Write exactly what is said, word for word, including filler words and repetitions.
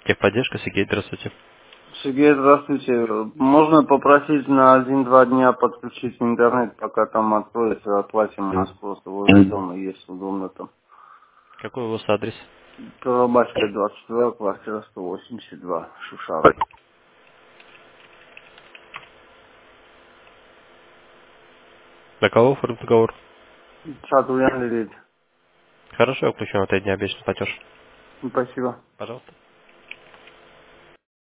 Техподдержка, Сергей, здравствуйте. Сергей, здравствуйте. Можно попросить на один-два дня подключить интернет, пока там откроется, оплатим у нас просто возле дома, если удобно там. Какой у вас адрес? Колобачка двадцать два, квартира сто восемьдесят два, Шушара. Для кого оформить договор? Сатуян Лилит. Хорошо, я включу на три дня обещанный платеж. Спасибо. Пожалуйста.